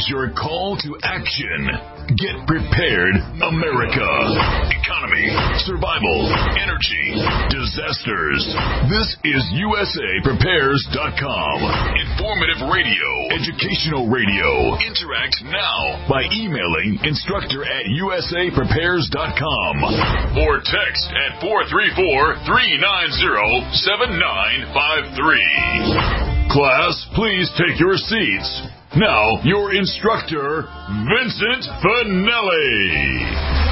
is your call to action. Get prepared, America. Economy, survival, energy, disasters. This is USAPrepares.com. Informative radio, educational radio. Interact now by emailing instructor@USAPrepares.com or text at 434-390-7953. Class, please take your seats. Now, your instructor, Vincent Finelli.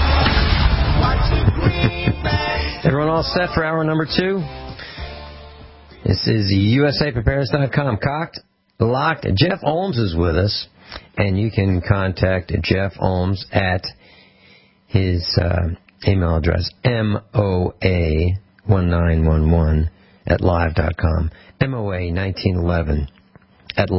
Everyone all set for hour number 2? This is USAPrepares.com. Cocked, locked. Jeff Olms is with us, and you can contact Jeff Olms at his email address, MOA1911 at live.com. MOA1911 at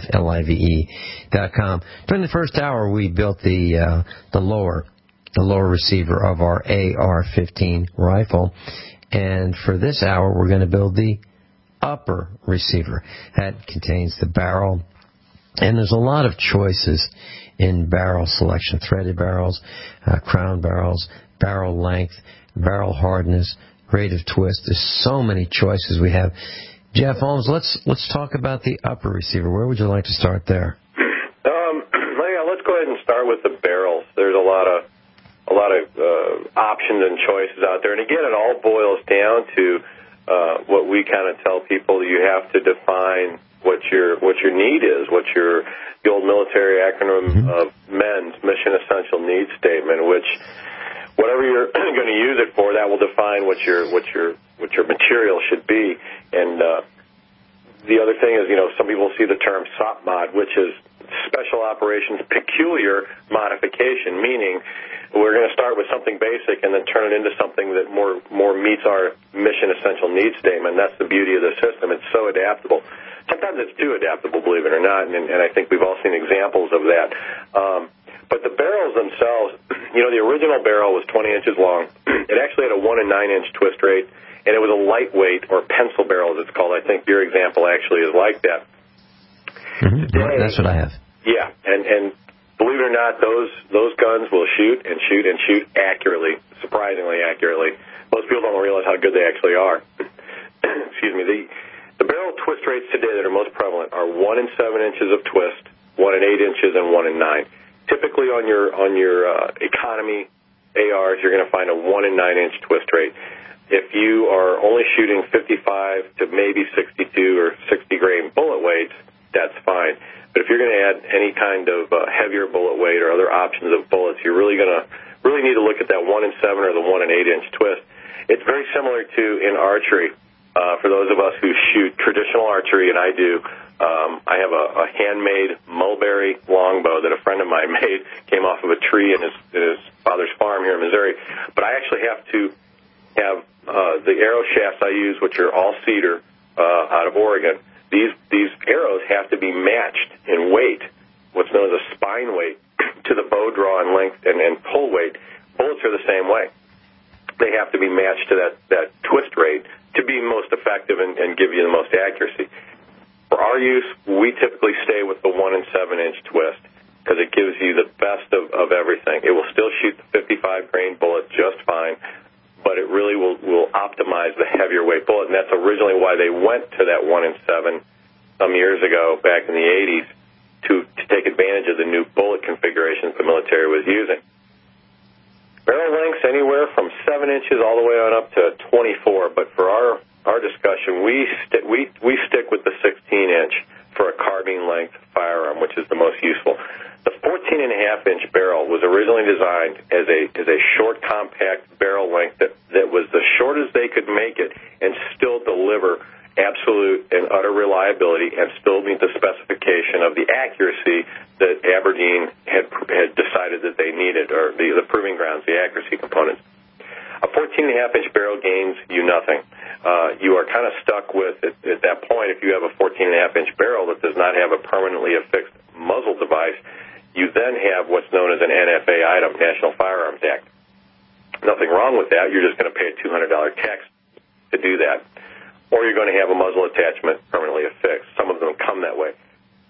live.com. During the first hour, we built the lower receiver of our AR-15 rifle, and for this hour, we're going to build the upper receiver. That contains the barrel, and there's a lot of choices in barrel selection: threaded barrels, crown barrels, barrel length, barrel hardness, rate of twist. There's so many choices we have. Jeff Holmes, let's talk about the upper receiver. Where would you like to start there? Let's go ahead and start with the barrels. There's a lot of options and choices out there, and again, it all boils down to what we kind of tell people: you have to define what your need is, the old military acronym of MENS, Mission Essential Needs Statement, which whatever you're going to use it for, that will define what your material should be. And the other thing is, some people see the term SOPMOD, which is Special Operations Peculiar Modification, meaning we're going to start with something basic and then turn it into something that more meets our Mission Essential Needs Statement. That's the beauty of the system. It's so adaptable. Sometimes it's too adaptable, believe it or not, and I think we've all seen examples of that. But the barrels themselves, the original barrel was 20 inches long. It actually had a 1 9-inch twist rate, and it was a lightweight, or pencil barrel, as it's called. I think your example actually is like that. Today, that's what I have. Yeah, and believe it or not, those guns will shoot and shoot and shoot accurately, surprisingly accurately. Most people don't realize how good they actually are. Excuse me. The barrel twist rates today that are most prevalent are 1 7 inches of twist, 1 8 inches, and 1 9. Typically on your economy ARs, you're going to find a 1 9-inch twist rate. If you are only shooting 55 to maybe 62 or 60 grain bullet weights, that's fine. But if you're going to add any kind of heavier bullet weight or other options of bullets, you're really need to look at that 1 7 or the 1 8-inch twist. It's very similar to in archery. For those of us who shoot traditional archery, and I do, I have a handmade mulberry longbow that a friend of mine made, came off of a tree in his father's farm here in Missouri. But I actually have to have the arrow shafts I use, which are all cedar out of Oregon. These arrows have to be matched in weight, what's known as a spine weight, to the bow draw and length and pull weight. Bullets are the same way. They have to be matched to that twist rate to be most effective and give you the most accuracy. For our use, we typically stay with the 1 7-inch twist because it gives you the best of everything. It will still shoot the 55 grain bullet just fine, but it really will optimize the heavier weight bullet, and that's originally why they went to that 1 7 some years ago, back in the 80s, to take advantage of the new bullet configurations the military was using. Barrel lengths anywhere from 7 inches all the way on up to 24, but for our discussion, we stick with the 16-inch for a carbine length firearm, which is the most useful. The 14.5-inch barrel was originally designed as a short, compact barrel length that was the shortest they could make it and still deliver absolute and utter reliability and still meet the specification of the accuracy that Aberdeen had decided that they needed, or the proving grounds, the accuracy components. A 14.5-inch barrel gains you nothing. You are kind of stuck with, at that point, if you have a 14.5-inch barrel that does not have a permanently affixed muzzle device, you then have what's known as an NFA item, National Firearms Act. Nothing wrong with that. You're just going to pay a $200 tax to do that. Or you're going to have a muzzle attachment permanently affixed. Some of them come that way.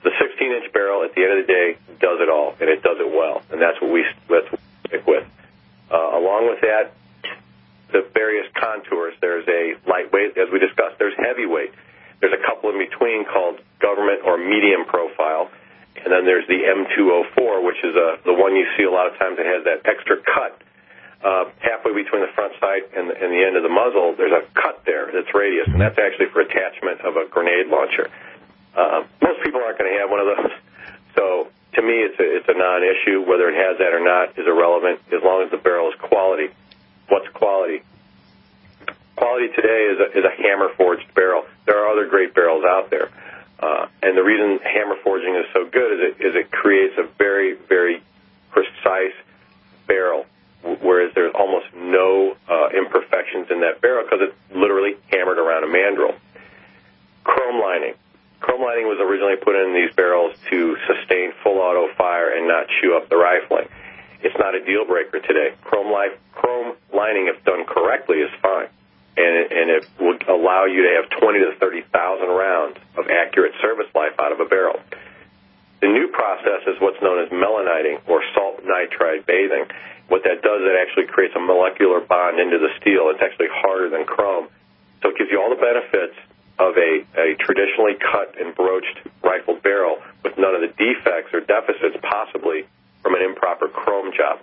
The 16-inch barrel, at the end of the day, does it all, and it does it well, and that's what we stick with. Along with that, the various contours. There's a lightweight, as we discussed. There's heavyweight. There's a couple in between called government or medium profile, and then there's the M204, which is the one you see a lot of times that has that extra cut halfway between the front sight and the end of the muzzle. There's a cut there that's radius, and that's actually for attachment of a grenade launcher. Most people aren't going to have one of those, so to me it's a non-issue. Whether it has that or not is irrelevant as long as the barrel is quality. What's quality? Quality today is a hammer-forged barrel. There are other great barrels out there. And the reason hammer forging is so good is it creates a very, very precise barrel, whereas there's almost no imperfections in that barrel because it's literally hammered around a mandrel. Chrome lining. Chrome lining was originally put in these barrels to sustain full auto fire and not chew up the rifling. It's not a deal breaker today. Chrome lining, if done correctly, is fine, and it would allow you to have 20 to 30,000 rounds of accurate service life out of a barrel. The new process is what's known as melaniting or salt nitride bathing. What that does, it actually creates a molecular bond into the steel. It's actually harder than chrome, so it gives you all the benefits of a traditionally cut and broached rifle barrel with none of the defects or deficits possibly from an improper chrome job.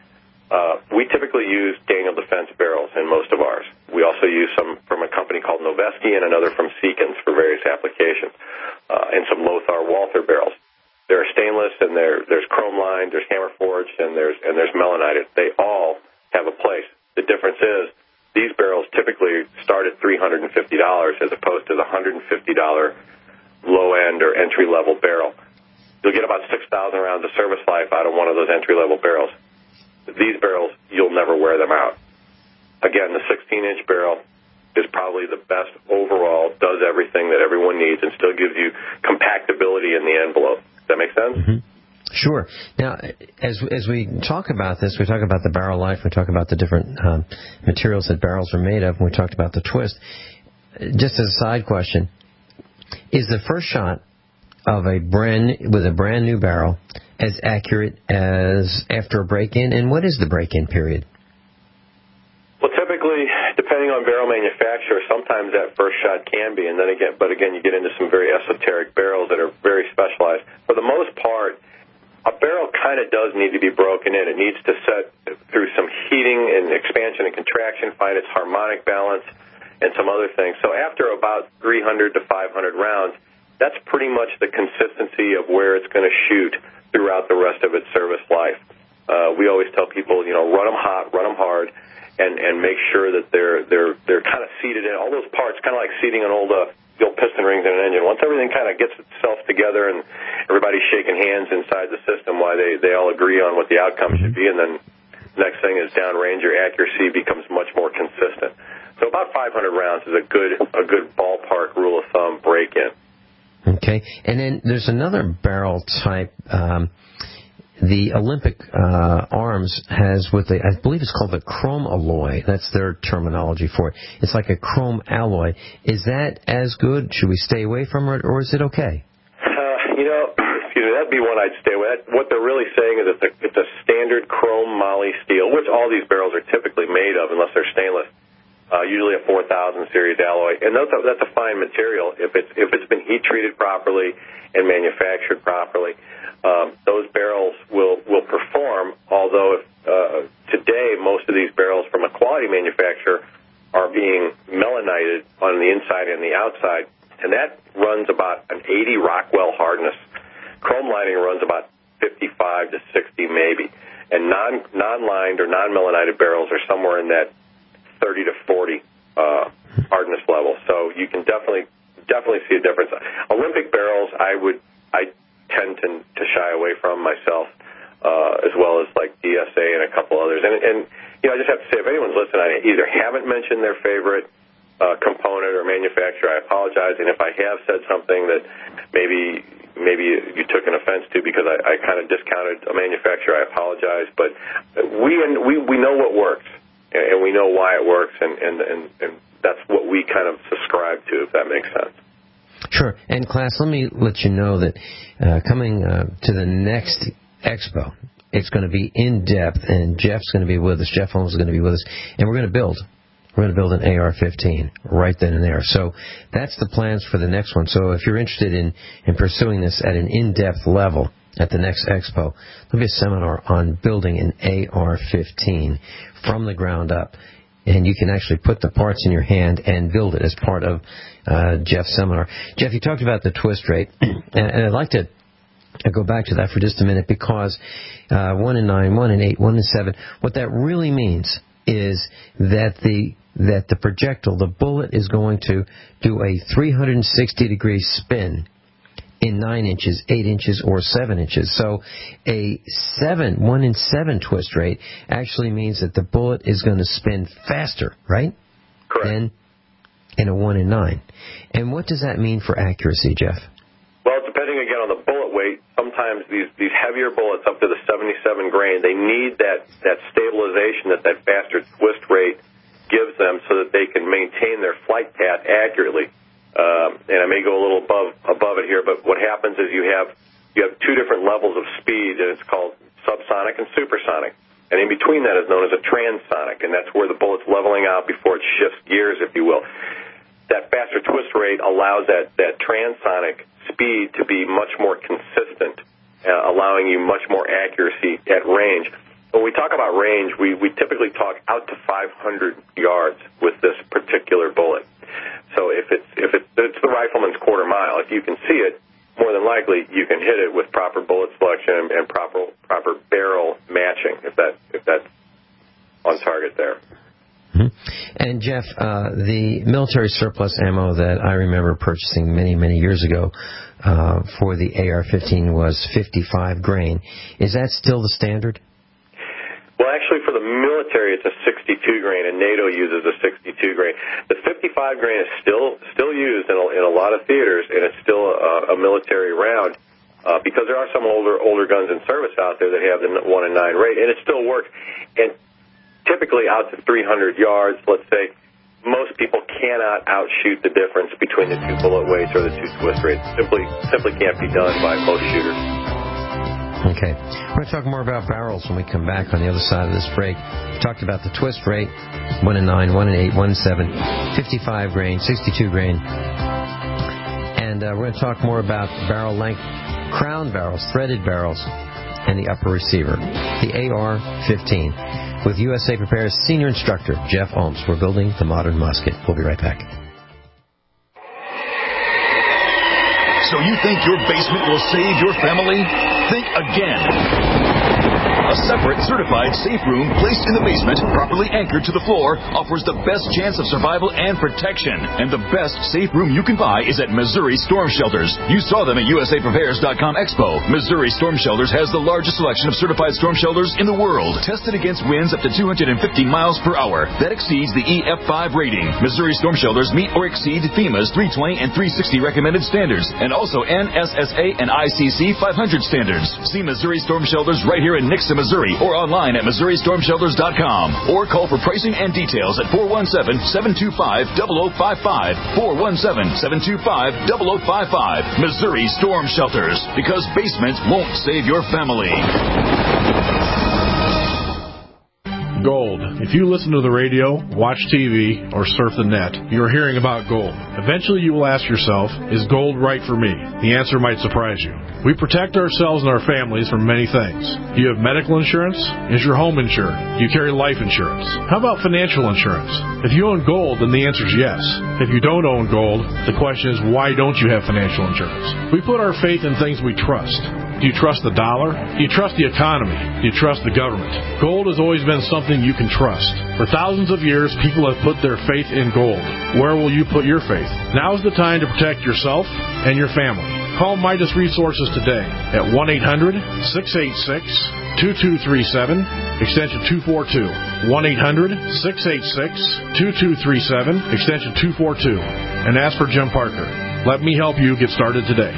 We typically use Daniel Defense barrels in most of ours. We also use some from a company called Noveski and another from Seekins for various applications, and some Lothar Walther barrels. There are stainless, and there's chrome lined, there's hammer forged, and there's melanited. They all have a place. The difference is these barrels typically start at $350 as opposed to the $150 low end or entry level barrel. You'll get about 6,000 rounds of service life out of one of those entry-level barrels. These barrels, you'll never wear them out. Again, the 16-inch barrel is probably the best overall, does everything that everyone needs, and still gives you compactability in the envelope. Does that make sense? Mm-hmm. Sure. Now, as we talk about this, we talk about the barrel life, we talk about the different materials that barrels are made of, and we talked about the twist. Just as a side question, is the first shot of a brand new barrel as accurate as after a break-in, and what is the break-in period? Well, typically, depending on barrel manufacturer, sometimes that first shot can be, but again, you get into some very esoteric barrels that are very specialized. For the most part, a barrel kind of does need to be broken in. It needs to set through some heating and expansion and contraction, find its harmonic balance, and some other things. So after about 300 to 500 rounds, that's pretty much the consistency of where it's going to shoot throughout the rest of its service life. We always tell people, run them hot, run them hard, and make sure that they're kind of seated in all those parts, kind of like seating an old piston rings in an engine. Once everything kind of gets itself together and everybody's shaking hands inside the system, why they all agree on what the outcome should be, and then next thing is downrange, your accuracy becomes much more consistent. So about 500 rounds is a good ballpark rule of thumb break-in. Okay, and then there's another barrel type. The Olympic Arms has I believe it's called the chrome alloy. That's their terminology for it. It's like a chrome alloy. Is that as good? Should we stay away from it, or is it okay? Excuse me, that'd be one I'd stay with. What they're really saying is that it's a standard chrome moly steel, which all these barrels are typically made of, unless they're stainless. Usually a 4000 series alloy, and that's a fine material if it's been heat treated properly and manufactured properly. Those barrels will perform. Although today most of these barrels from a quality manufacturer are being melanited on the inside and the outside, and that runs about an 80 Rockwell hardness. Chrome lining runs about 55 to 60 maybe, and non-lined or non-melanited barrels are somewhere in that 30 to 40 hardness level. So you can definitely see a difference. Olympic barrels, I tend to shy away from myself, as well as like DSA and a couple others. And I just have to say, if anyone's listening, I either haven't mentioned their favorite component or manufacturer, I apologize. And if I have said something that maybe you took an offense to because I kind of discounted a manufacturer, I apologize. But we know what works. And we know why it works, and that's what we kind of subscribe to, if that makes sense. Sure. And class, let me let you know that coming to the next expo, it's going to be in depth, and Jeff's going to be with us. Jeff Holmes is going to be with us, and we're going to build an AR-15 right then and there. So that's the plans for the next one. So if you're interested in pursuing this at an in-depth level at the next expo, there'll be a seminar on building an AR-15 from the ground up. And you can actually put the parts in your hand and build it as part of Jeff's seminar. Jeff, you talked about the twist rate, and I'd like to go back to that for just a minute, because 1 in 9, 1 in 8, 1 in 7, what that really means is that the projectile, the bullet, is going to do a 360-degree spin in 9 inches, 8 inches, or 7 inches. So a 1 in 7 twist rate actually means that the bullet is going to spin faster, right? Correct. Than in a 1 in 9. And what does that mean for accuracy, Jeff? Well, depending again on the bullet weight, sometimes these heavier bullets up to the 77 grain, they need that stabilization that faster twist rate gives them so that they can maintain their flight path accurately. And I may go a little above it here, but what happens is you have 2 different levels of speed, and it's called subsonic and supersonic. And in between that is known as a transonic, and that's where the bullet's leveling out before it shifts gears, if you will. That faster twist rate allows that transonic speed to be much more consistent, allowing you much more accuracy at range. When we talk about range, we typically talk out to 500 yards with this particular bullet. So if it's the rifleman's quarter mile, if you can see it, more than likely you can hit it with proper bullet selection and proper barrel matching, if that's on target there. Mm-hmm. And Jeff, the military surplus ammo that I remember purchasing many, many years ago for the AR-15 was 55 grain. Is that still the standard? Well, actually, for the military, it's a 62 grain, and NATO uses a 62 grain. The 55 grain is still used in a lot of theaters, and it's still a military round because there are some older guns in service out there that have the 1 in 9 rate, and it still works. And typically out to 300 yards, let's say, most people cannot outshoot the difference between the 2 bullet weights or the 2 twist rates. Simply can't be done by most shooters. Okay. We're going to talk more about barrels when we come back on the other side of this break. We talked about the twist rate, 1 in 9, 1 in 8, 1 in 7, 55 grain, 62 grain. And we're going to talk more about barrel length, crown barrels, threaded barrels, and the upper receiver, the AR-15. With USA Prepares Senior Instructor Jeff Holmes. We're building the modern musket. We'll be right back. So you think your basement will save your family? Think again. A separate, certified safe room placed in the basement, properly anchored to the floor, offers the best chance of survival and protection. And the best safe room you can buy is at Missouri Storm Shelters. You saw them at USAPrepares.com Expo. Missouri Storm Shelters has the largest selection of certified storm shelters in the world, tested against winds up to 250 miles per hour. That exceeds the EF5 rating. Missouri Storm Shelters meet or exceed FEMA's 320 and 360 recommended standards, and also NSSA and ICC 500 standards. See Missouri Storm Shelters right here in Nixon, Missouri, or online at MissouriStormShelters.com, or call for pricing and details at 417-725-0055, 417-725-0055. Missouri Storm Shelters, because basements won't save your family. Gold. If you listen to the radio, watch TV, or surf the net, you're hearing about gold. Eventually you will ask yourself, is gold right for me? The answer might surprise you. We protect ourselves and our families from many things. Do you have medical insurance? Is your home insured? Do you carry life insurance? How about financial insurance? If you own gold, then the answer is yes. If you don't own gold, the question is, why don't you have financial insurance? We put our faith in things we trust. Do you trust the dollar? Do you trust the economy? Do you trust the government? Gold has always been something you can trust. For thousands of years, people have put their faith in gold. Where will you put your faith? Now is the time to protect yourself and your family. Call Midas Resources today at 1-800-686-2237, extension 242. 1-800-686-2237, extension 242. And ask for Jim Parker. Let me help you get started today.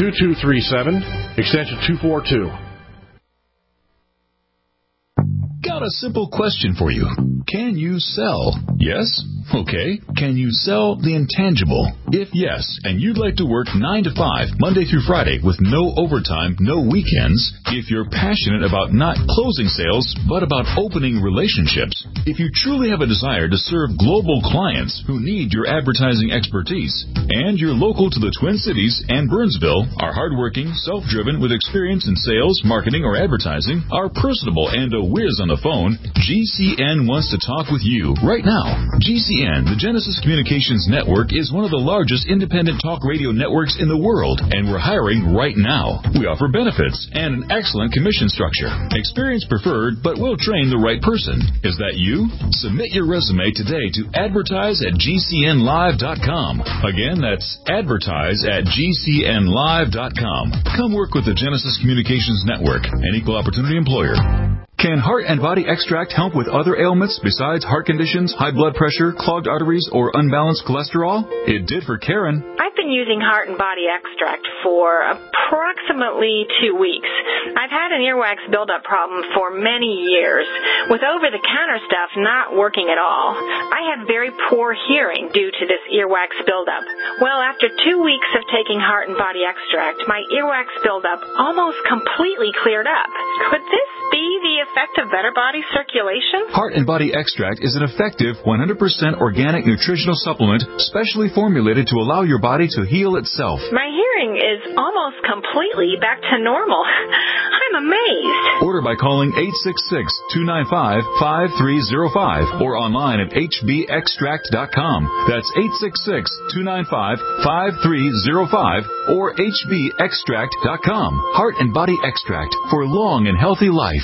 1-800-686-2237, extension 242. Go Got a simple question for you. Can you sell? Yes? Okay. Can you sell the intangible? If yes, and you'd like to work 9 to 5, Monday through Friday, with no overtime, no weekends, if you're passionate about not closing sales, but about opening relationships, if you truly have a desire to serve global clients who need your advertising expertise, and you're local to the Twin Cities and Burnsville, are hardworking, self-driven, with experience in sales, marketing, or advertising, are personable and a whiz on the phone, GCN wants to talk with you right now. GCN, the Genesis Communications Network, is one of the largest independent talk radio networks in the world, and we're hiring right now. We offer benefits and an excellent commission structure. Experience preferred, but we'll train the right person. Is that you? Submit your resume today to advertise@gcnlive.com. Again, that's advertise@gcnlive.com. Come work with the Genesis Communications Network, an equal opportunity employer. Can Heart and Body Extract help with other ailments besides heart conditions, high blood pressure, clogged arteries, or unbalanced cholesterol? It did for Karen. I've been using Heart and Body Extract for approximately 2 weeks. I've had an earwax buildup problem for many years, with over-the-counter stuff not working at all. I had very poor hearing due to this earwax buildup. Well, after 2 weeks of taking Heart and Body Extract, my earwax buildup almost completely cleared up. Could this be the effect of better body circulation? Heart and Body Extract is an effective 100% organic nutritional supplement specially formulated to allow your body to heal itself. My hearing is almost completely back to normal. I'm amazed. Order by calling 866-295-5305 or online at hbextract.com. That's 866-295-5305 or hbextract.com. Heart and Body Extract for long and healthy life.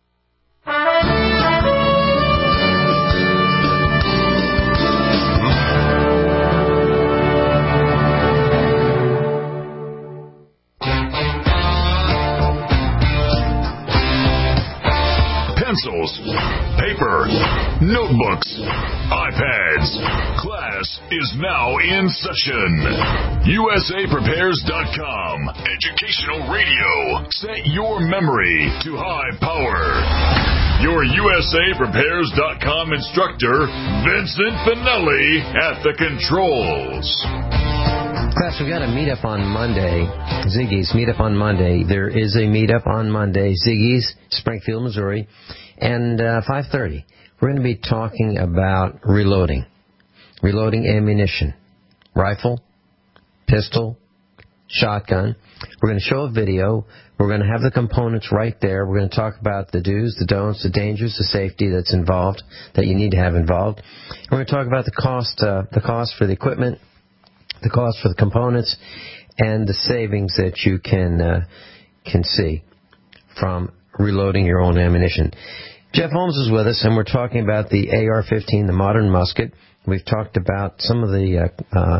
Pencils, paper, notebooks, iPads. Class is now in session. USAPrepares.com. Educational radio. Set your memory to high power. Your USAPrepares.com instructor, Vincent Finelli, at the controls. Class, we've got a meetup on Monday. Ziggy's meetup on Monday. There is a meetup on Monday. Ziggy's, Springfield, Missouri, and 5:30. We're going to be talking about reloading ammunition, rifle, pistol, shotgun. We're going to show a video. We're going to have the components right there. We're going to talk about the do's, the don'ts, the dangers, the safety that's involved, that you need to have involved. We're going to talk about the cost for the equipment, the cost for the components, and the savings that you can see from reloading your own ammunition. Jeff Holmes is with us, and we're talking about the AR-15, the modern musket. We've talked about some of the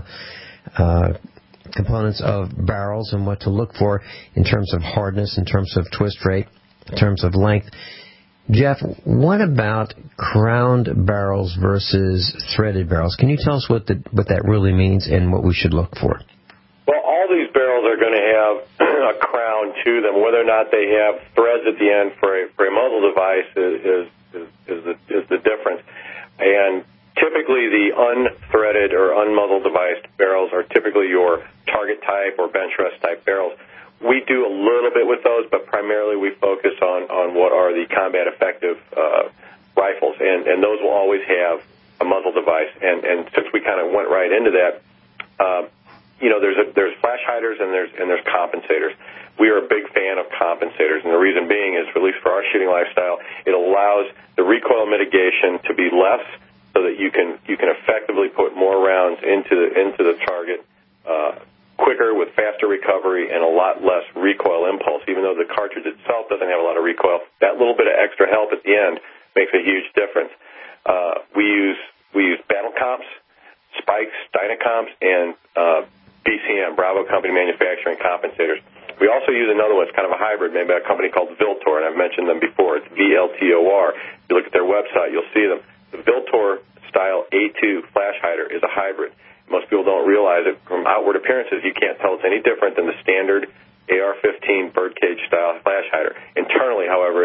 components of barrels and what to look for in terms of hardness, in terms of twist rate, in terms of length. Jeff, what about crowned barrels versus threaded barrels? Can you tell us what that really means and what we should look for? Well, all these barrels are going to have a crown to them. Whether or not they have threads at the end for a muzzle device is the difference. And typically the unthreaded or unmuzzle device barrels are typically your target type or bench rest type barrels. We do a little bit with those, but primarily we focus on what are the combat effective rifles, and those will always have a muzzle device. And since we kind of went right into that, there's flash hiders and there's compensators. We are a big fan of compensators, and the reason being is, at least for our shooting lifestyle, it allows the recoil mitigation to be less, so that you can effectively put more rounds into the target quicker, with faster recovery and a lot less recoil impulse. Even though the cartridge itself doesn't have a lot of recoil, that little bit of extra help at the end makes a huge difference. We use battle comps, spikes, Dynacomps, and BCM, Bravo Company Manufacturing compensators. We also use another one. It's kind of a hybrid made by a company called Viltor, and I've mentioned them before. It's VLTOR. If you look at their website, you'll see them. The Viltor Style A2 flash hider is a hybrid. Most people don't realize it. From outward appearances, you can't tell it's any different than the standard AR-15 birdcage style flash hider. Internally, however, it's very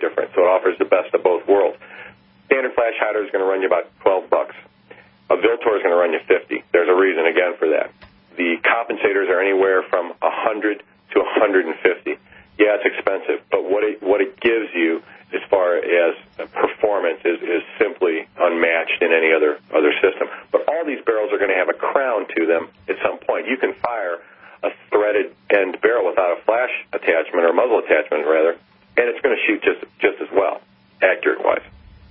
different, so it offers the best of both worlds. Standard flash hider is going to run you about $12. A Viltor is going to run you $50. There's a reason, again, for that. The compensators are anywhere from $100 to $150. Yeah, it's expensive, but what it gives you as far as performance is simply unmatched in any other system. But all these barrels are going to have a crown to them at some point. You can fire a threaded end barrel without a flash attachment, or muzzle attachment, rather, and it's going to shoot just as well, accurate-wise.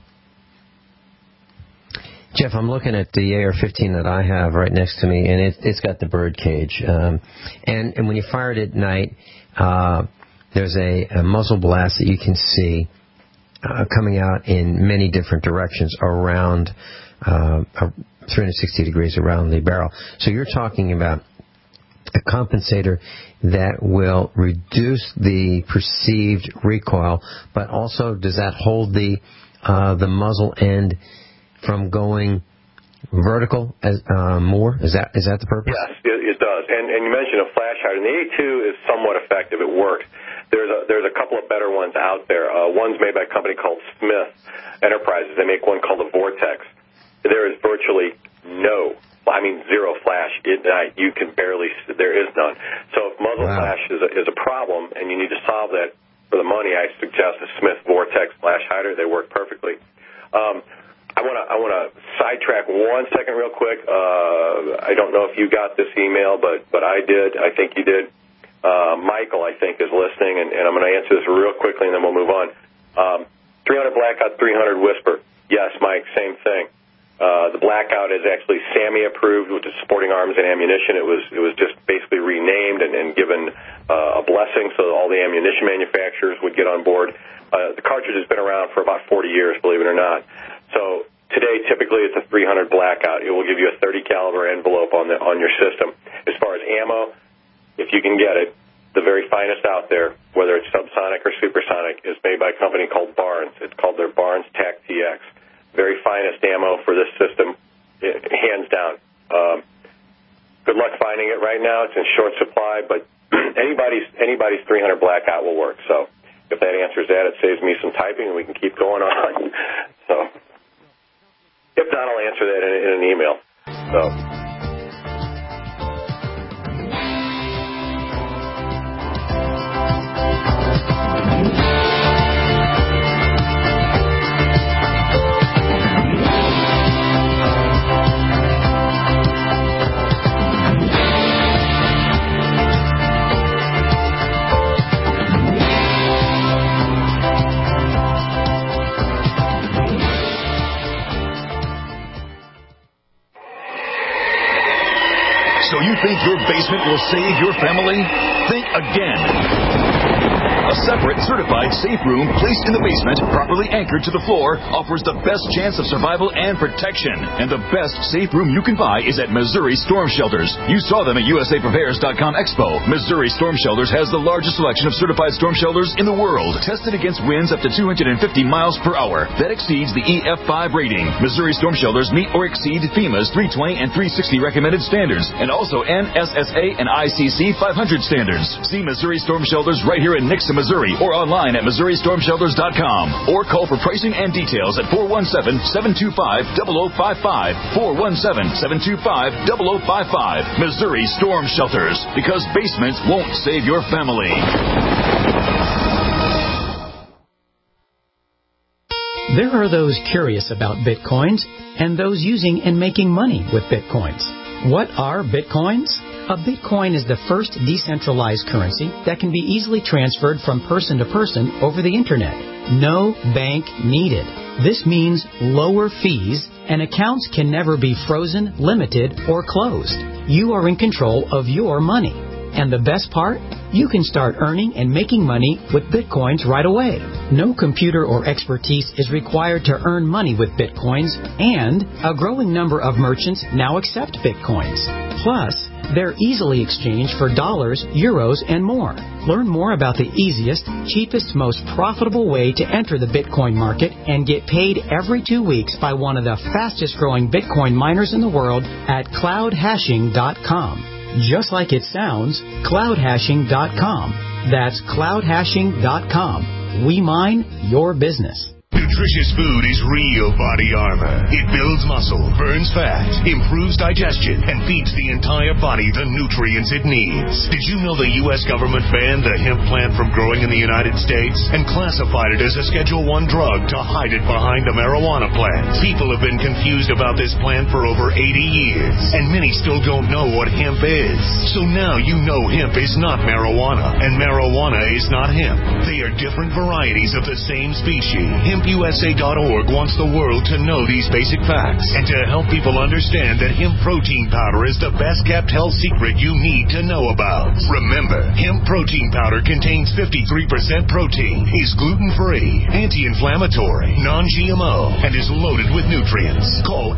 Jeff, I'm looking at the AR-15 that I have right next to me, and it's got the bird cage. And when you fire it at night, there's a muzzle blast that you can see coming out in many different directions around 360 degrees around the barrel. So you're talking about a compensator that will reduce the perceived recoil, but also does that hold the muzzle end from going vertical more? Is that the purpose? Yes, it does. And you mentioned a flash hider. And the A2 is somewhat effective. It works. There's a couple of better ones out there. One's made by a company called Smith Enterprises. They make one called the Vortex. There is virtually zero flash at night. You can barely, there is none. So if muzzle flash is a problem and you need to solve that for the money, I suggest the Smith Vortex flash hider. They work perfectly. I want to sidetrack 1 second real quick. I don't know if you got this email, but I did. I think you did. Michael, I think, is listening, and I'm going to answer this real quickly, and then we'll move on. 300 Blackout, 300 Whisper. Yes, Mike, same thing. The Blackout is actually SAMI approved, which is Sporting Arms and Ammunition. It was just basically renamed and given a blessing so that all the ammunition manufacturers would get on board. The cartridge has been around for about 40 years, believe it or not. So today, typically, it's a 300 Blackout. It will give you a 30 caliber envelope on your system. As far as ammo, if you can get it, the very finest out there, whether it's subsonic or supersonic, is made by a company called Barnes. It's called their Barnes TAC TX. Very finest ammo for this system, hands down. Good luck finding it right now. It's in short supply, but anybody's 300 Blackout will work. So if that answers that, it saves me some typing, and we can keep going on. So if not, I'll answer that in an email. So. So you think your basement will save your family? Think again. A separate, certified safe room placed in the basement, properly anchored to the floor, offers the best chance of survival and protection. And the best safe room you can buy is at Missouri Storm Shelters. You saw them at USAPrepares.com Expo. Missouri Storm Shelters has the largest selection of certified storm shelters in the world, tested against winds up to 250 miles per hour. That exceeds the EF5 rating. Missouri Storm Shelters meet or exceed FEMA's 320 and 360 recommended standards, and also NSSA and ICC 500 standards. See Missouri Storm Shelters right here in Nixon, Missouri, or online at MissouriStormShelters.com, or call for pricing and details at 417-725-0055, 417-725-0055. Missouri Storm Shelters, because basements won't save your family. There are those curious about Bitcoins and those using and making money with Bitcoins. What are Bitcoins? A Bitcoin is the first decentralized currency that can be easily transferred from person to person over the Internet. No bank needed. This means lower fees, and accounts can never be frozen, limited, or closed. You are in control of your money. And the best part? You can start earning and making money with Bitcoins right away. No computer or expertise is required to earn money with Bitcoins, and a growing number of merchants now accept Bitcoins. Plus, they're easily exchanged for dollars, euros, and more. Learn more about the easiest, cheapest, most profitable way to enter the Bitcoin market and get paid every 2 weeks by one of the fastest growing Bitcoin miners in the world at cloudhashing.com. Just like it sounds, cloudhashing.com. That's cloudhashing.com. We mine your business. Nutritious food is real body armor. It builds muscle, burns fat, improves digestion, and feeds the entire body the nutrients it needs. Did you know the U.S. government banned the hemp plant from growing in the United States and classified it as a Schedule I drug to hide it behind a marijuana plant? People have been confused about this plant for over 80 years, and many still don't know what hemp is. So now you know hemp is not marijuana, and marijuana is not hemp. They are different varieties of the same species. HempUSA.org wants the world to know these basic facts and to help people understand that hemp protein powder is the best kept health secret you need to know about. Remember, hemp protein powder contains 53% protein, is gluten-free, anti-inflammatory, non-GMO, and is loaded with nutrients. Call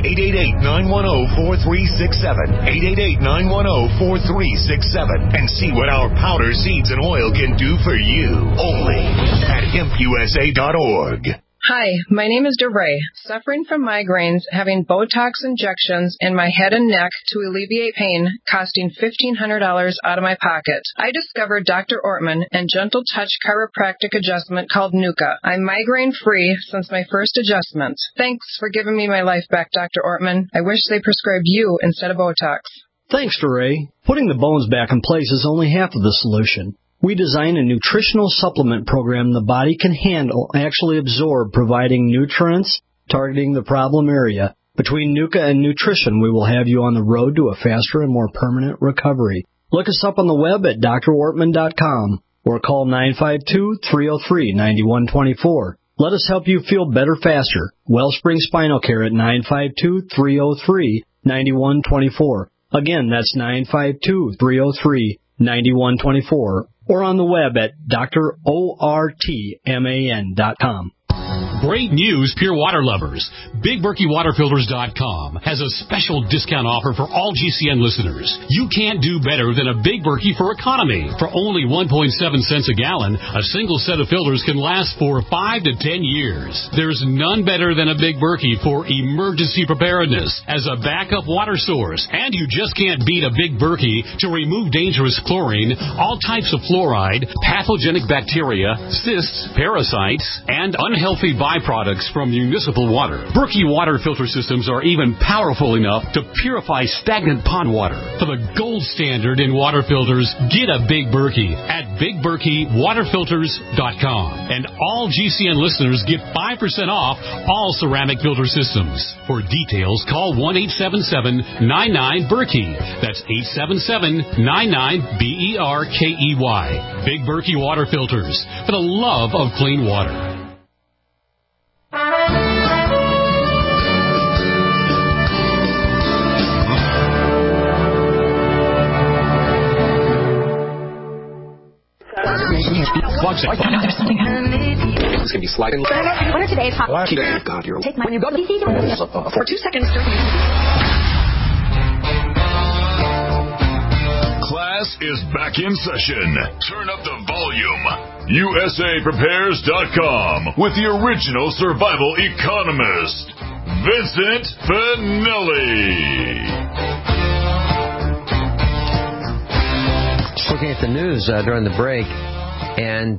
888-910-4367, 888-910-4367, and see what our powder, seeds, and oil can do for you. Only at HempUSA.org. Hi, my name is DeRay, suffering from migraines, having Botox injections in my head and neck to alleviate pain, costing $1,500 out of my pocket. I discovered Dr. Ortman and Gentle Touch chiropractic adjustment called Nuka. I'm migraine-free since my first adjustment. Thanks for giving me my life back, Dr. Ortman. I wish they prescribed you instead of Botox. Thanks, DeRay. Putting the bones back in place is only half of the solution. We design a nutritional supplement program the body can handle, actually absorb, providing nutrients, targeting the problem area. Between Nuka and nutrition, we will have you on the road to a faster and more permanent recovery. Look us up on the web at drortman.com or call 952-303-9124. Let us help you feel better faster. Wellspring Spinal Care at 952-303-9124. Again, that's 952-303-9124. Or on the web at drortman.com. Great news, Pure Water lovers. BigBerkeyWaterFilters.com has a special discount offer for all GCN listeners. You can't do better than a Big Berkey for economy. For only 1.7 cents a gallon, a single set of filters can last for 5 to 10 years. There's none better than a Big Berkey for emergency preparedness as a backup water source. And you just can't beat a Big Berkey to remove dangerous chlorine, all types of fluoride, pathogenic bacteria, cysts, parasites, and unhealthy byproducts from municipal water. Berkey water filter systems are even powerful enough to purify stagnant pond water. For the gold standard in water filters, get a Big Berkey at BigBerkeyWaterFilters.com. And all GCN listeners get 5% off all ceramic filter systems. For details, call 1-877-99-BERKEY. That's 877-99-BERKEY. Big Berkey Water Filters, for the love of clean water. There's something it's going to be sliding. What are today's hot? God, you're take my when you go to for 2 seconds. Class is back in session. Turn up the volume. USAPrepares.com with the original survival economist, Vincent Finelli. Just looking at the news during the break, and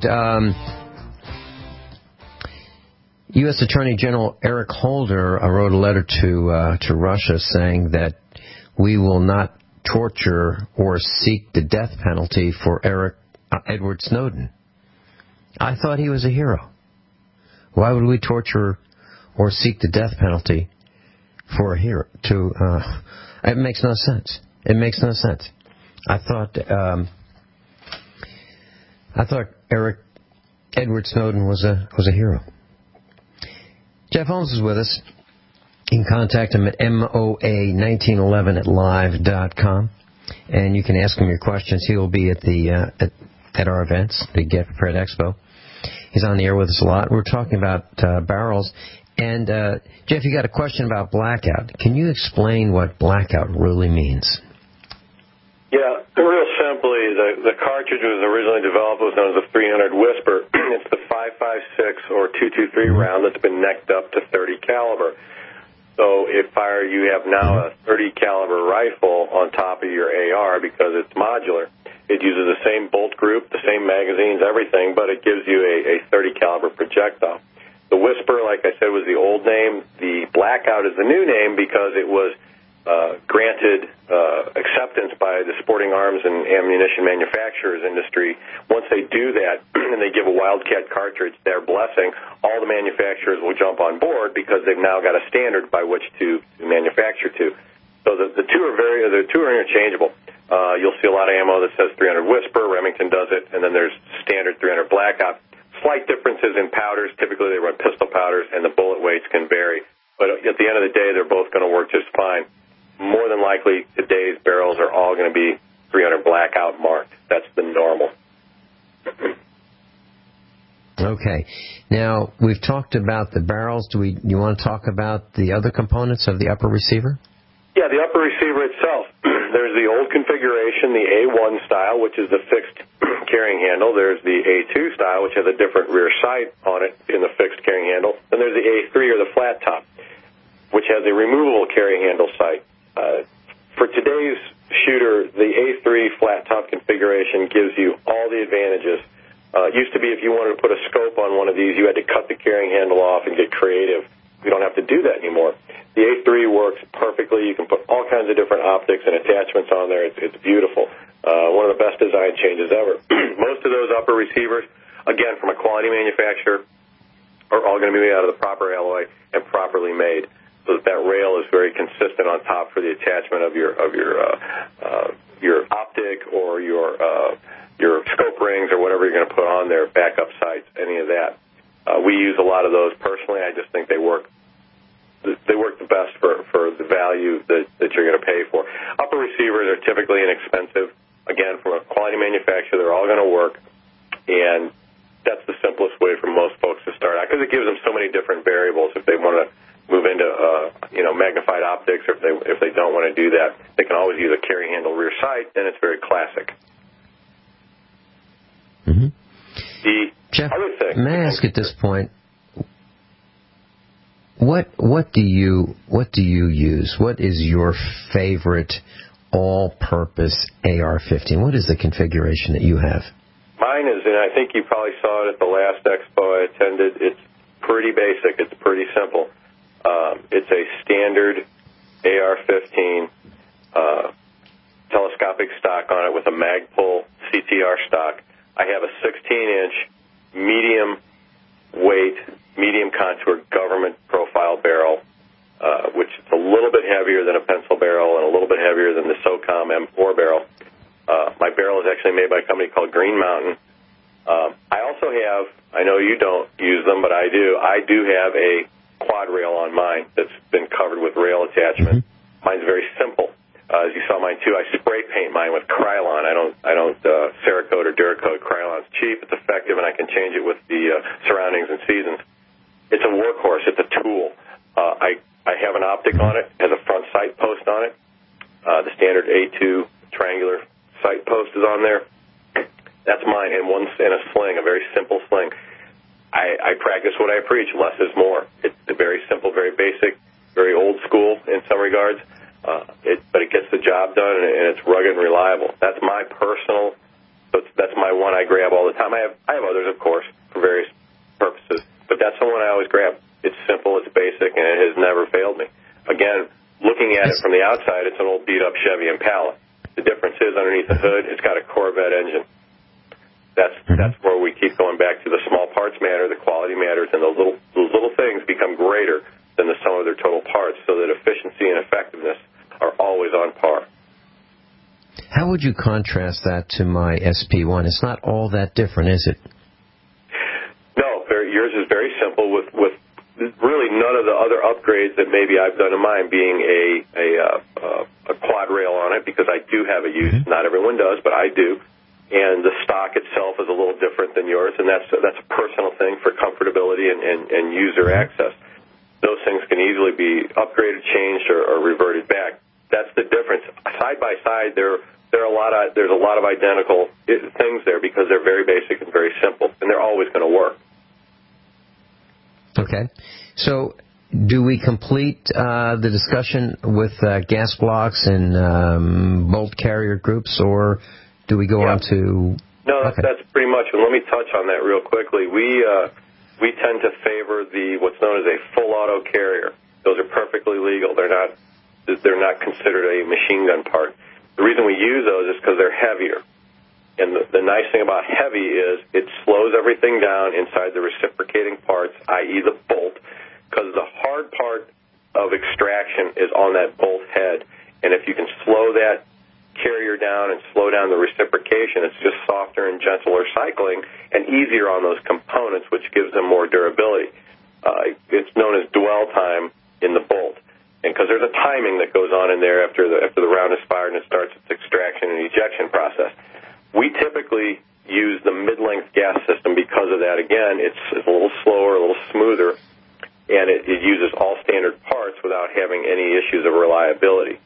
U.S. Attorney General Eric Holder wrote a letter to Russia saying that we will not torture or seek the death penalty for Edward Snowden. I thought he was a hero. Why would we torture or seek the death penalty for a hero? It makes no sense. It makes no sense. I thought Edward Snowden was a hero. Jeff Holmes is with us. You can contact him at moa1911@live.com, and you can ask him your questions. He'll be at at our events, the Get Prepared Expo. He's on the air with us a lot. We're talking about barrels. And, Jeff, you got a question about blackout. Can you explain what blackout really means? Yeah, real simply, the cartridge was originally developed was known as the 300 Whisper. It's the 5.56 or .223 round that's been necked up to .30 caliber. So if you have now a 30 caliber rifle on top of your AR because it's modular. It uses the same bolt group, the same magazines, everything, but it gives you a 30 caliber projectile. The Whisper, like I said, was the old name. The Blackout is the new name because it was granted acceptance by the sporting arms and ammunition manufacturers industry. Once they do that and they give a Wildcat cartridge their blessing, all the manufacturers will jump on board because they've now got a standard by which to manufacture to. So the two are interchangeable. You'll see a lot of ammo that says 300 Whisper. Remington does it, and then there's standard 300 Blackout. Slight differences in powders. Typically, they run pistol powders, and the bullet weights can vary. But at the end of the day, they're both going to work just fine. More than likely, today's barrels are all going to be 300 Blackout marked. That's the normal. Okay. Now, we've talked about the barrels. You want to talk about the other components of the upper receiver? Yeah, the upper receiver itself. There's the old configuration, the A1 style, which is the fixed carrying handle. There's the A2 style, which has a different rear sight on it in the fixed carrying handle. Then there's the A3, or the flat top, which has a removable carrying handle sight. For today's shooter, the A3 flat top configuration gives you all the advantages. It used to be if you wanted to put a scope on one of these, you had to cut the carrying handle off and get creative. We don't have to do that anymore. The A3 works perfectly. You can put all kinds of different optics and attachments on there. It's beautiful. One of the best design changes ever. Most of those upper receivers, again, from a quality manufacturer, are all going to be made out of the proper alloy and properly made, so that rail is very consistent on top for the attachment of your optic or your scope rings or whatever you're going to put on there, backup sights, any of that. We use a lot of those personally. I just think they work the best for the value that you're going to pay for. Upper receivers are typically inexpensive. Again, from a quality manufacturer, they're all going to work, and that's the simplest way for most folks to start out because it gives them so many different variables. If they want to move into magnified optics, or if they don't want to do that, they can always use a carry handle rear sight, and it's very classic. Mm-hmm. The Jeff, other thing, may I ask at this point, what do you use? What is your favorite all-purpose AR-15? What is the configuration that you have? Mine is, and I think you probably saw it at the last expo I attended. It's pretty basic. It's pretty simple. It's a standard AR-15 telescopic stock on it with a Magpul CTR stock. I have a 16-inch medium weight, medium contour government profile barrel, which is a little bit heavier than a pencil barrel and a little bit heavier than the SOCOM M4 barrel. My barrel is actually made by a company called Green Mountain. I also have, I know you don't use them, but I do have a quad rail on mine that's been covered with rail attachment. Mm-hmm. Mine's very simple. As you saw mine too, I spray paint mine with Krylon. I don't Cerakote or Duracoat. Krylon's cheap, it's effective, and I can change it with the surroundings and seasons. It's a workhorse. It's a tool. I have an optic on it. It has a front sight post on it. The standard A2 triangular sight post is on there. That's mine, and a sling, a very simple sling. I practice what I preach. Less is more. It's very simple, very basic, very old school in some regards. But it gets the job done, and it's rugged and reliable. That's my personal. That's my one I grab all the time. I have others, of course, for various purposes, but that's the one I always grab. It's simple, it's basic, and it has never failed me. Again, looking at it from the outside, it's an old beat-up Chevy Impala. The difference is underneath the hood, it's got a Corvette engine. That's where we keep going back to the small parts matter, the quality matters, and those little things become greater than the sum of their total parts, so that efficiency and effectiveness are always on par. How would you contrast that to my SP1? It's not all that different, is it? No, yours is very simple with really none of the other upgrades that maybe I've done in mine, being a quad rail on it, because I do have a use. Mm-hmm. Not everyone does, but I do. And the stock itself is a little different than yours, and that's a personal thing for comfortability and user access. Those things can easily be upgraded, changed, or reverted back. That's the difference. Side by side, there's a lot of identical things there because they're very basic and very simple, and they're always going to work. Okay. So do we complete the discussion with gas blocks and bolt carrier groups, or do we go on to... No, that's pretty much it. Let me touch on that real quickly. We tend to favor what's known as a full auto carrier. Those are perfectly legal. They're not considered a machine gun part. The reason we use those is because they're heavier. And the nice thing about heavy is it slows everything down inside the reciprocating parts, i.e. the bolt, because the hard part of extraction is on that bolt head. And if you can slow that carrier down and slow down the reciprocation, it's just softer and gentler cycling and easier on those components, which gives them more durability. It's known as dwell time in the bolt. And because there's a timing that goes on in there after the round is fired and it starts its extraction and ejection process. We typically use the mid-length gas system because of that. Again, it's a little slower, a little smoother, and it uses all standard parts without having any issues of reliability.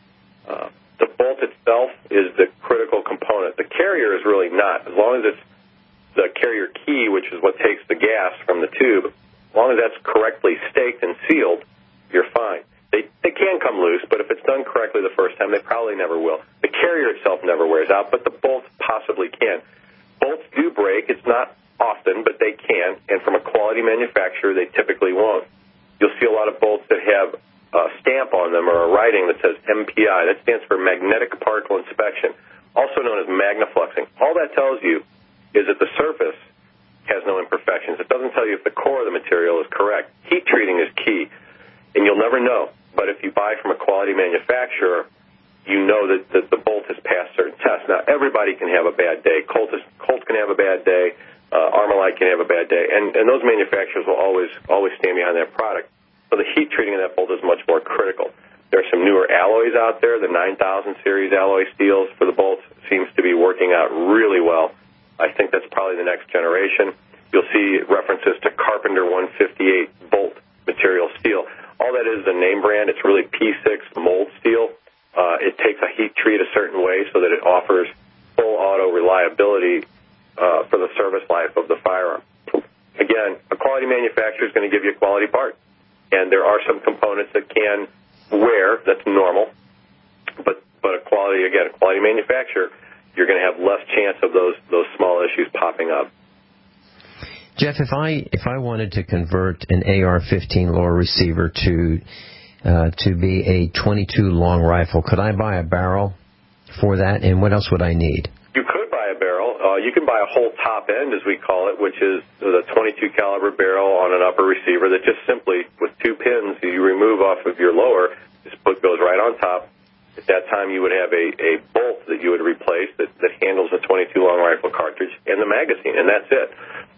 The bolt itself is the critical component. The carrier is really not. As long as it's the carrier key, which is what takes the gas from the tube, as long as that's correctly staked and sealed, you're fine. They can come loose, but if it's done correctly the first time, they probably never will. The carrier itself never wears out, but the bolts possibly can. Bolts do break. It's not often, but they can, and from a quality manufacturer, they typically won't. You'll see a lot of bolts that have a stamp on them or a writing that says MPI. That stands for Magnetic Particle Inspection, also known as magnafluxing. All that tells you is that the surface has no imperfections. It doesn't tell you if the core of the material is correct. Heat treating is key, and you'll never know. But if you buy from a quality manufacturer, you know that the bolt has passed certain tests. Now, everybody can have a bad day. Colt can have a bad day. Armalite can have a bad day. And those manufacturers will always stand behind that product. So the heat treating of that bolt is much more critical. There are some newer alloys out there. The 9000 series alloy steels for the bolts seems to be working out really well. I think that's probably the next generation. You'll see references to Carpenter 158 bolt material steel. All that is the name brand. It's really P6 mold steel. It takes a heat treat a certain way so that it offers full auto reliability for the service life of the firearm. Again, a quality manufacturer is going to give you a quality part. And there are some components that can wear. That's normal. But a quality manufacturer, you're going to have less chance of those small issues popping up. Jeff, if I wanted to convert an AR-15 lower receiver to be a .22 long rifle, could I buy a barrel for that? And what else would I need? You could buy a barrel. You can buy a whole top end, as we call it, which is the .22 caliber barrel on an upper receiver that just simply, with two pins, you remove off of your lower, goes right on top. At that time, you would have a bolt that you would replace that handles the .22 long rifle cartridge and the magazine, and that's it.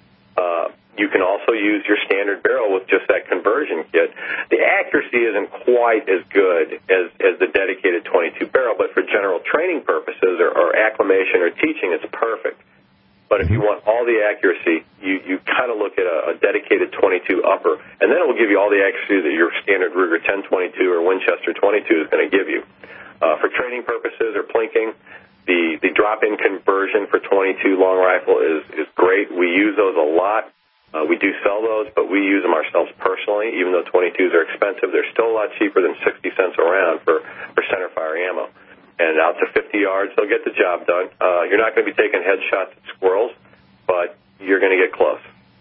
You can also use your standard barrel with just that conversion kit. The accuracy isn't quite as good as the dedicated .22 barrel, but for general training purposes or acclimation or teaching, it's perfect. But if you want all the accuracy, you kind of look at a dedicated .22 upper, and then it will give you all the accuracy that your standard Ruger 10/22 or Winchester .22 is going to give you. For training purposes or plinking, the drop-in conversion for .22 long rifle is great. We use those a lot. We do sell those, but we use them ourselves personally. Even though .22s are expensive, they're still a lot cheaper than 60 cents a round for centerfire ammo. And out to 50 yards, they'll get the job done. You're not going to be taking headshots at squirrels, but you're going to get close.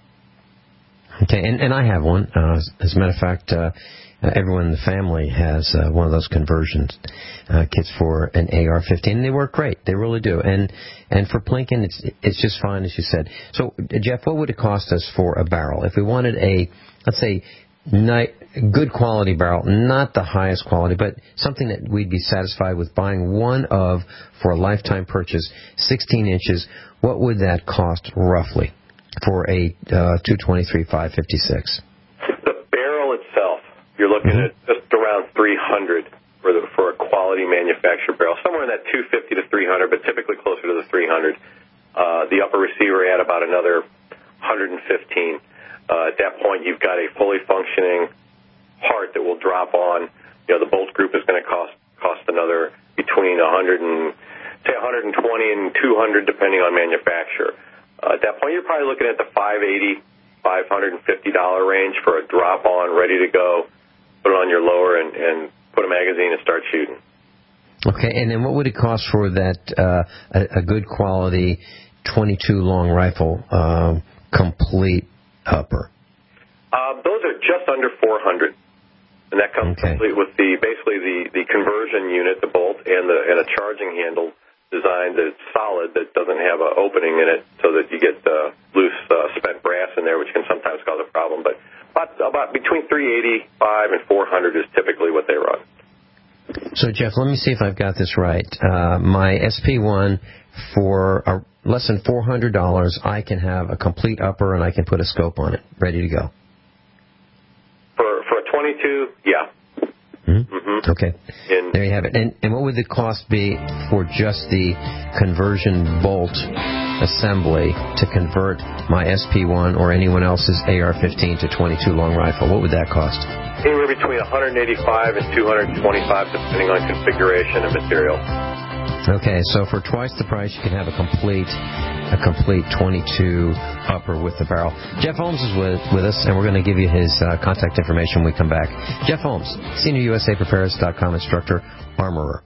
Okay, and I have one. As a matter of fact, everyone in the family has one of those conversion kits for an AR-15, and they work great. They really do. And for plinking, it's just fine, as you said. So, Jeff, what would it cost us for a barrel? If we wanted let's say, good quality barrel, not the highest quality, but something that we'd be satisfied with buying one of for a lifetime purchase, 16 inches, what would that cost roughly for a 223-556? The barrel itself, you're looking at just around $300 for a quality manufactured barrel, somewhere in that $250 to $300, but typically closer to the $300. The upper receiver at about another $115. At that point, you've got a fully functioning part that will drop on. The bolt group is going to cost another between $120 and $200, depending on manufacturer. At that point, you're probably looking at the $580, $550 range for a drop-on, ready to go put it on your lower, and put a magazine and start shooting. Okay, and then what would it cost for that a good quality 22 long rifle complete upper? Those are just under $400, and that comes complete with the conversion unit, the bolt, and a charging handle designed that's solid, that doesn't have an opening in it, so that you get loose spent brass in there, which can sometimes cause a problem. But about between $385 and $400 is typically what they run. So, Jeff, let me see if I've got this right. My SP1, for less than $400, I can have a complete upper and I can put a scope on it, ready to go. For a 22, yeah. Mm-hmm. Mm-hmm. Okay. There you have it. And what would the cost be for just the conversion bolt assembly to convert my SP1 or anyone else's AR-15 to 22 long rifle? What would that cost? Anywhere between $185 and $225, depending on configuration and material. Okay, so for twice the price, you can have a complete 22 upper with the barrel. Jeff Holmes is with us, and we're going to give you his contact information when we come back. Jeff Holmes, SeniorUSAPrepares.com instructor, armorer.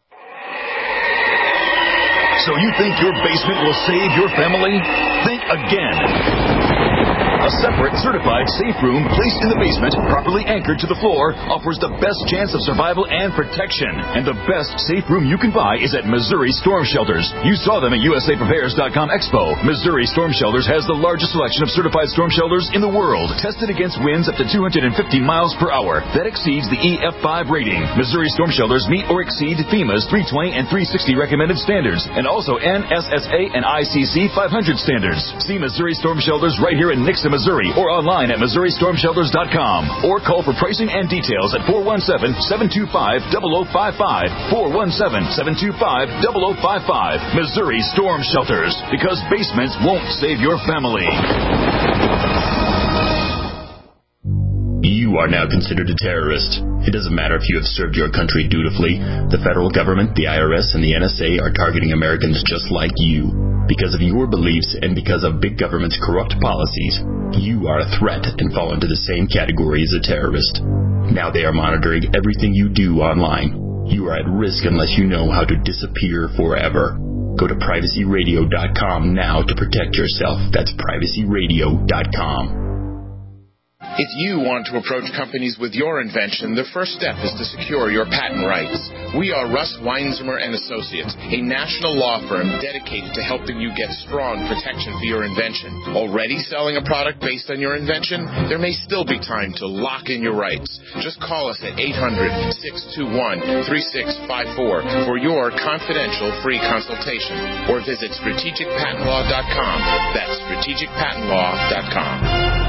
So you think your basement will save your family? Think again. A separate, certified safe room placed in the basement, properly anchored to the floor, offers the best chance of survival and protection. And the best safe room you can buy is at Missouri Storm Shelters. You saw them at USAPrepares.com Expo. Missouri Storm Shelters has the largest selection of certified storm shelters in the world, tested against winds up to 250 miles per hour. That exceeds the EF5 rating. Missouri Storm Shelters meet or exceed FEMA's 320 and 360 recommended standards, and also NSSA and ICC 500 standards. See Missouri Storm Shelters right here in Nixon, Missouri, or online at MissouriStormShelters.com, or call for pricing and details at 417-725-0055, 417-725-0055. Missouri Storm Shelters, because basements won't save your family. You are now considered a terrorist. It doesn't matter if you have served your country dutifully. The federal government, the IRS, and the NSA are targeting Americans just like you. Because of your beliefs and because of big government's corrupt policies, you are a threat and fall into the same category as a terrorist. Now they are monitoring everything you do online. You are at risk unless you know how to disappear forever. Go to privacyradio.com now to protect yourself. That's privacyradio.com. If you want to approach companies with your invention, the first step is to secure your patent rights. We are Russ Weinzimmer and Associates, a national law firm dedicated to helping you get strong protection for your invention. Already selling a product based on your invention? There may still be time to lock in your rights. Just call us at 800-621-3654 for your confidential free consultation, or visit strategicpatentlaw.com. That's strategicpatentlaw.com.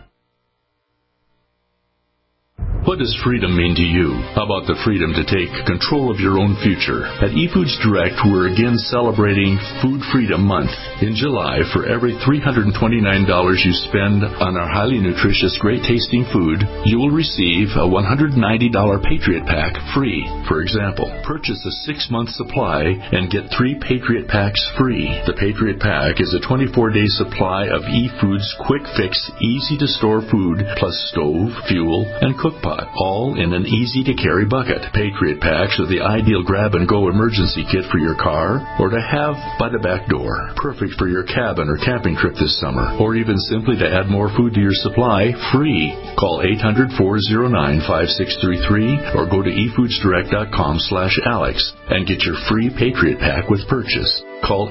What does freedom mean to you? How about the freedom to take control of your own future? At eFoods Direct, we're again celebrating Food Freedom Month. In July, for every $329 you spend on our highly nutritious, great-tasting food, you will receive a $190 Patriot Pack free. For example, purchase a 6-month supply and get 3 Patriot Packs free. The Patriot Pack is a 24-day supply of eFoods quick-fix, easy-to-store food, plus stove, fuel, and cookpot, all in an easy-to-carry bucket. Patriot Packs are the ideal grab-and-go emergency kit for your car or to have by the back door. Perfect for your cabin or camping trip this summer, or even simply to add more food to your supply, free. Call 800-409-5633 or go to efoodsdirect.com/Alex and get your free Patriot Pack with purchase. Call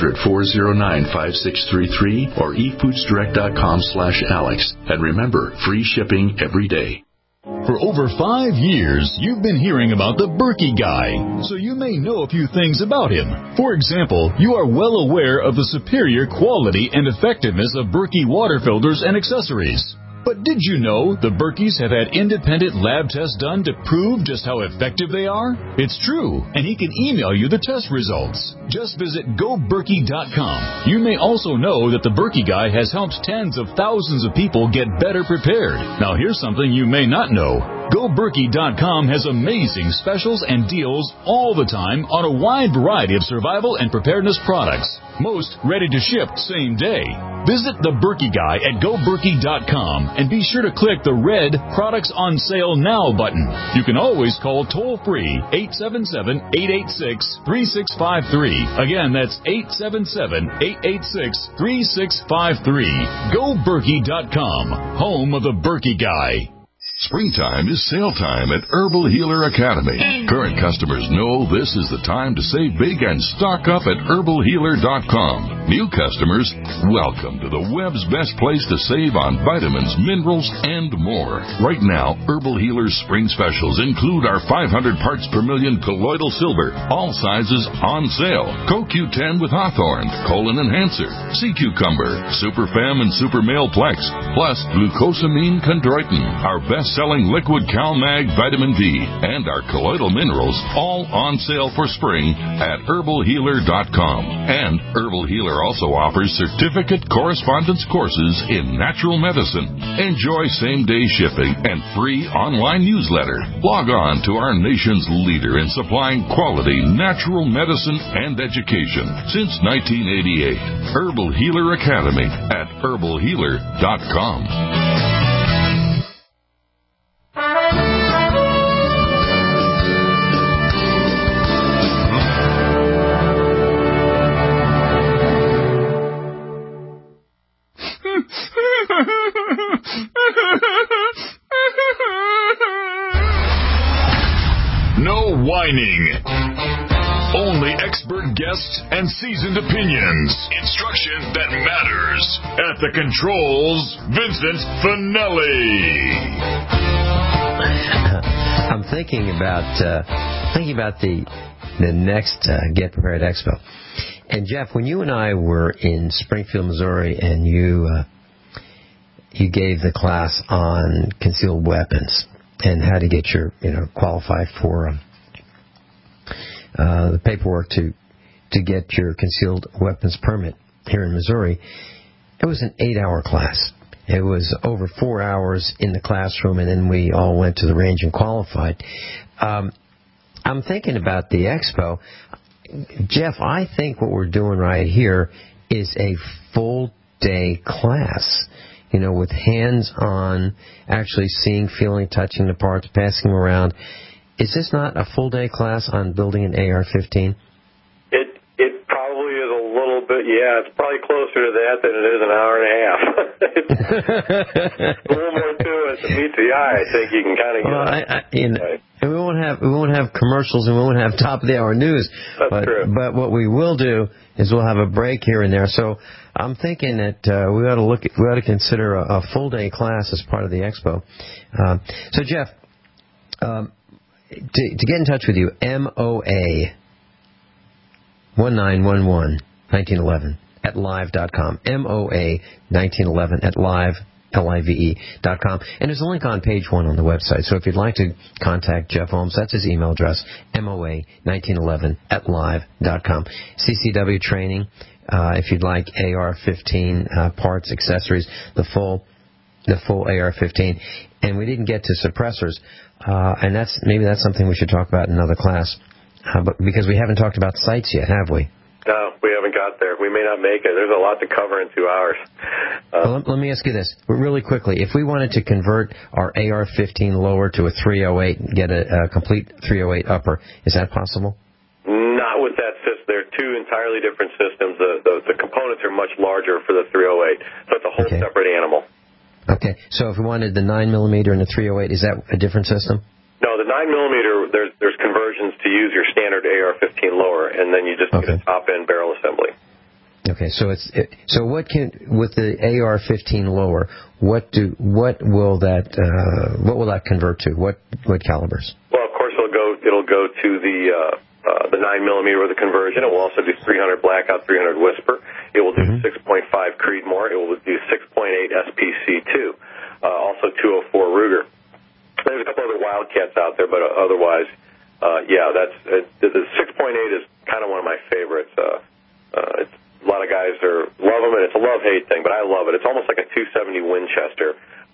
800-409-5633 or efoodsdirect.com/Alex. And remember, free shipping every day. For over 5 years, you've been hearing about the Berkey Guy, so you may know a few things about him. For example, you are well aware of the superior quality and effectiveness of Berkey water filters and accessories. But did you know the Berkeys have had independent lab tests done to prove just how effective they are? It's true, and he can email you the test results. Just visit GoBerkey.com. You may also know that the Berkey Guy has helped tens of thousands of people get better prepared. Now here's something you may not know. GoBerkey.com has amazing specials and deals all the time on a wide variety of survival and preparedness products. Most ready to ship same day. Visit the Berkey Guy at GoBerkey.com and be sure to click the red Products on Sale Now button. You can always call toll-free 877-886-3653. Again, that's 877-886-3653. GoBerkey.com, home of the Berkey Guy. Springtime is sale time at Herbal Healer Academy. Current customers know this is the time to save big and stock up at herbalhealer.com. New customers, welcome to the web's best place to save on vitamins, minerals, and more. Right now, Herbal Healer's spring specials include our 500 parts per million colloidal silver, all sizes on sale. CoQ10 with Hawthorne, Colon Enhancer, Sea Cucumber, Super Fem and Super Male Plex, plus glucosamine chondroitin, our best-selling liquid CalMag vitamin D, and our colloidal minerals, all on sale for spring at herbalhealer.com. And Herbal Healer also offers certificate correspondence courses in natural medicine. Enjoy same-day shipping and free online newsletter. Log on to our nation's leader in supplying quality natural medicine and education since 1988. Herbal Healer Academy at herbalhealer.com. No whining. Only expert guests and seasoned opinions. Instruction that matters. At the controls, Vincent Finelli. I'm thinking about the next Get Prepared Expo. And Jeff, when you and I were in Springfield, Missouri, and you gave the class on concealed weapons and how to get your, qualify for the paperwork to get your concealed weapons permit here in Missouri, it was an 8-hour class. It was over 4 hours in the classroom, and then we all went to the range and qualified. I'm thinking about the expo. Jeff, I think what we're doing right here is a full-day class, with hands-on, actually seeing, feeling, touching the parts, passing them around. Is this not a full-day class on building an AR-15? It probably is a little bit, yeah. It's probably closer to that than it is an hour and a half. It's a little more to it to meet the eye. I think you can kind of get and we won't have commercials, and we won't have top-of-the-hour news. That's true. But what we will do is we'll have a break here and there. So I'm thinking that we ought to consider a full-day class as part of the expo. So Jeff, to get in touch with you, MOA 1911 at live.com. MOA 1911 at live.com. And there's a link on page 1 on the website. So if you'd like to contact Jeff Holmes, that's his email address, MOA 1911 at live.com. CCW training, if you'd like AR-15 parts, accessories, the full AR-15. And we didn't get to suppressors, and maybe that's something we should talk about in another class. But because we haven't talked about sights yet, have we? No, we haven't got there. We may not make it. There's a lot to cover in 2 hours. Well, let me ask you this, really quickly. If we wanted to convert our AR-15 lower to a 308 and get a complete 308 upper, is that possible? Not with that system. They're two entirely different systems. The components are much larger for the 308, so it's a whole separate animal. Okay, so if we wanted the 9mm and the 308, is that a different system? No, the 9mm, there's conversions to use your standard AR-15 lower, and then you just get a top-end barrel assembly. Okay, so with the AR-15 lower, what will that convert to? What calibers? Well, of course it'll go to the 9mm with a conversion. It will also do 300 Blackout, 300 Whisper. It will do 6.5 Creedmoor. It will do 6.8 SPC2. Also 204 Ruger. There's a couple other Wildcats out there, but otherwise, the 6.8 is kind of one of my favorites. A lot of guys love them, and it's a love-hate thing, but I love it. It's almost like a 270 Winchester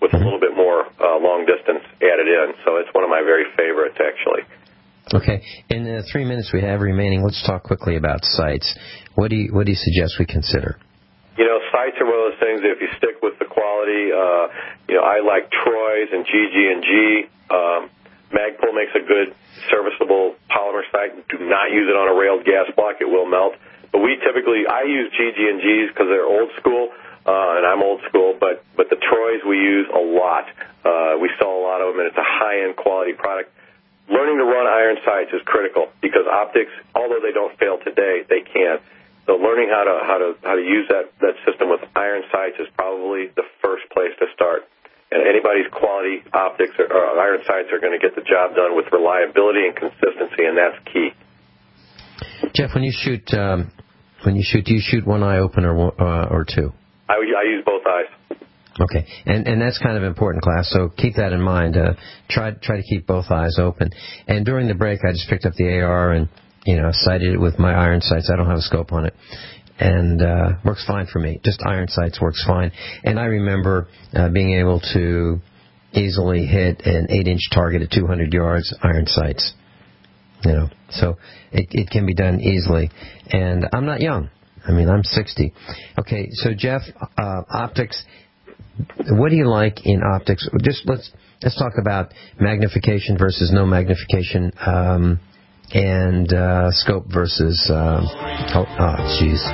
with a little bit more long distance added in. So it's one of my very favorites, actually. Okay. In the 3 minutes we have remaining, let's talk quickly about sights. What do you suggest we consider? Sights are one of those things that if you stick with the quality, I like Troy's and GG&G. Magpul makes a good serviceable polymer sight. Do not use it on a railed gas block. It will melt. But I use GG&Gs because they're old school, and I'm old school, but the Troy's we use a lot. We sell a lot of them, and it's a high-end quality product. Learning to run iron sights is critical because optics, although they don't fail today, they can. So learning how to use that system with iron sights is probably the first place to start. And anybody's quality optics or iron sights are going to get the job done with reliability and consistency, and that's key. Jeff, when you shoot, do you shoot one eye open or two? I use both eyes. Okay, and that's kind of important, class. So keep that in mind. Try to keep both eyes open. And during the break, I just picked up the AR and sighted it with my iron sights. I don't have a scope on it, and works fine for me. Just iron sights works fine. And I remember being able to easily hit an 8-inch target at 200 yards, iron sights. So it can be done easily. And I'm not young. I mean, I'm 60. Okay, so Jeff, optics. What do you like in optics? Just let's talk about magnification versus no magnification, and scope versus. Jeez.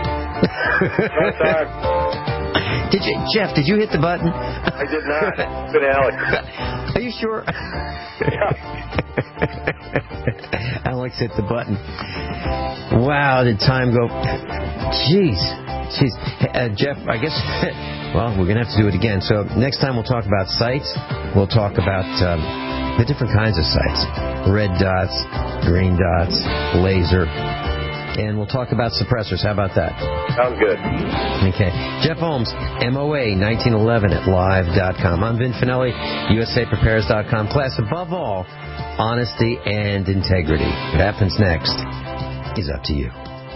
Jeff? Did you hit the button? I did not. It's been Alex. Are you sure? Yeah. Alex hit the button. Wow, did time go? Jeez. Jeff, I guess. Well, we're going to have to do it again. So next time we'll talk about sights. We'll talk about the different kinds of sights. Red dots, green dots, laser. And we'll talk about suppressors. How about that? Sounds good. Okay. Jeff Holmes, MOA 1911 at live.com. I'm Vin Finelli, USAPrepares.com. Class, above all, honesty and integrity. What happens next is up to you.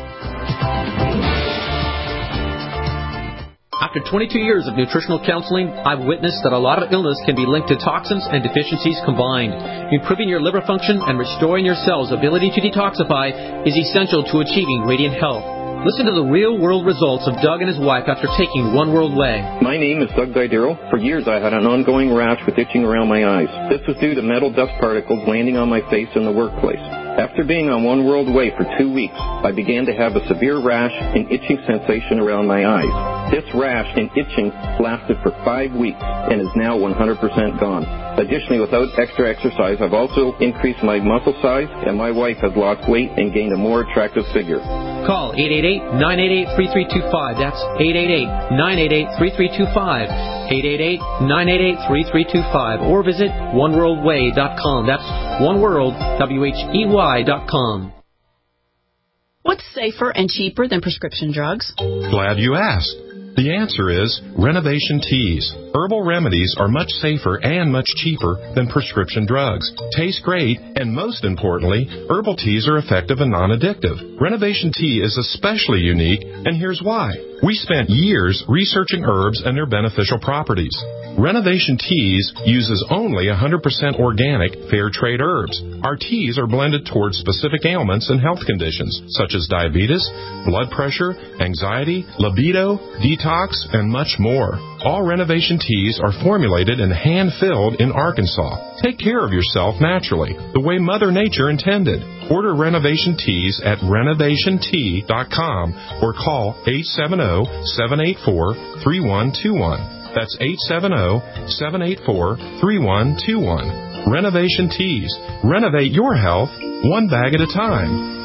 After 22 years of nutritional counseling, I've witnessed that a lot of illness can be linked to toxins and deficiencies combined. Improving your liver function and restoring your cells' ability to detoxify is essential to achieving radiant health. Listen to the real-world results of Doug and his wife after taking One World Way. My name is Doug Didero. For years I had an ongoing rash with itching around my eyes. This was due to metal dust particles landing on my face in the workplace. After being on One World Way for 2 weeks, I began to have a severe rash and itching sensation around my eyes. This rash and itching lasted for 5 weeks and is now 100% gone. Additionally, without extra exercise, I've also increased my muscle size, and my wife has lost weight and gained a more attractive figure. Call 888-988-3325. That's 888-988-3325. 888-988-3325. Or visit oneworldway.com. That's oneworld.com. What's safer and cheaper than prescription drugs? Glad you asked. The answer is Renovation Teas. Herbal remedies are much safer and much cheaper than prescription drugs. Taste great, and most importantly, herbal teas are effective and non-addictive. Renovation Tea is especially unique, and here's why. We spent years researching herbs and their beneficial properties. Renovation Teas uses only 100% organic, fair trade herbs. Our teas are blended towards specific ailments and health conditions, such as diabetes, blood pressure, anxiety, libido, detox, and much more. All Renovation Teas are formulated and hand-filled in Arkansas. Take care of yourself naturally, the way Mother Nature intended. Order Renovation Teas at renovationtea.com or call 870-784-3121. That's 870-784-3121. Renovation Teas. Renovate your health one bag at a time.